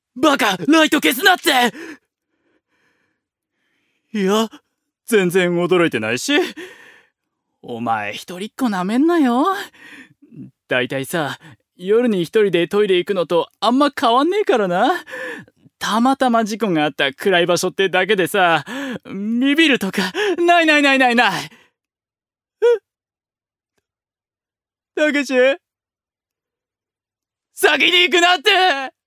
バカ、ライト消すなって。いや、全然驚いてないし。お前一人っ子なめんなよ。だいたいさ、夜に一人でトイレ行くのとあんま変わんねえからな。たまたま事故があった暗い場所ってだけでさ、ビビるとかないないないないない。たけし、先に行くなって。